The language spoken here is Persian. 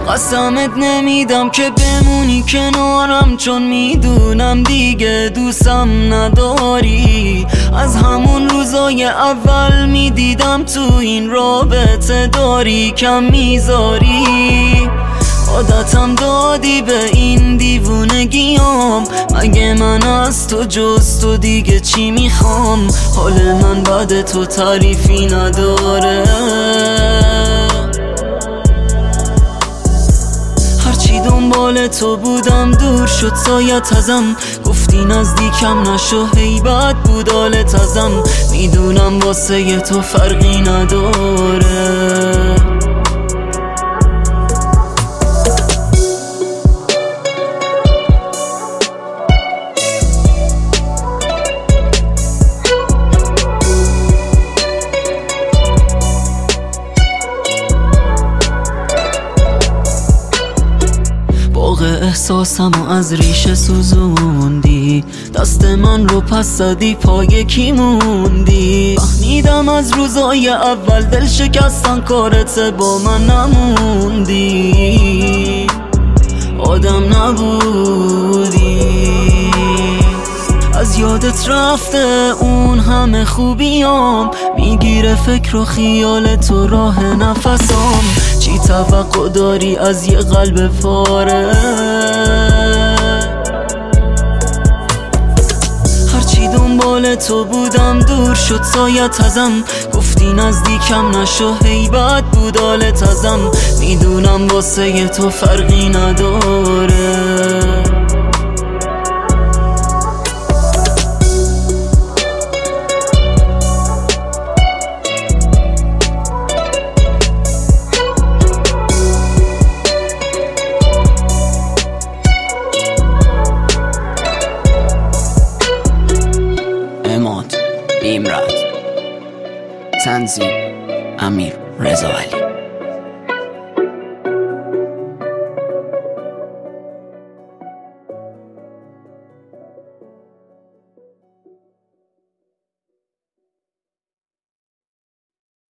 قسمت نمیدم که بمونی کنارم، چون میدونم دیگه دوستم نداری. از همون روزای اول میدیدم تو این رابطه داری کم میذاری. عادتم دادی به این دیوونگیام، مگه من از تو جز تو دیگه چی میخوام؟ حال من بعد تو تعریفی نداره. هرچی دنبال تو بودم دور شد سایت ازم، گفتی نزدیکم نشو هیبت بود حالت ازم. میدونم واسه تو فرقی نداره. احساسمو از ریشه سوزوندی، دست من رو پس زدی پای کی موندی. فهمیدم از روزای اول دل شکستن کارت با من نموندی، آدم نبودی. از یادت رفته اون همه خوبیام، میگیره فکر و خیال تو راه نفسام. چی توقع داری از یه قلب پاره؟ هرچی دنبال تو بودم دور شد سایت ازم، گفتی نزدیکم نشو هیبت بود حالت ازم. میدونم واسه تو فرقی نداره. بیمراد تنظیم امیر رضا علی.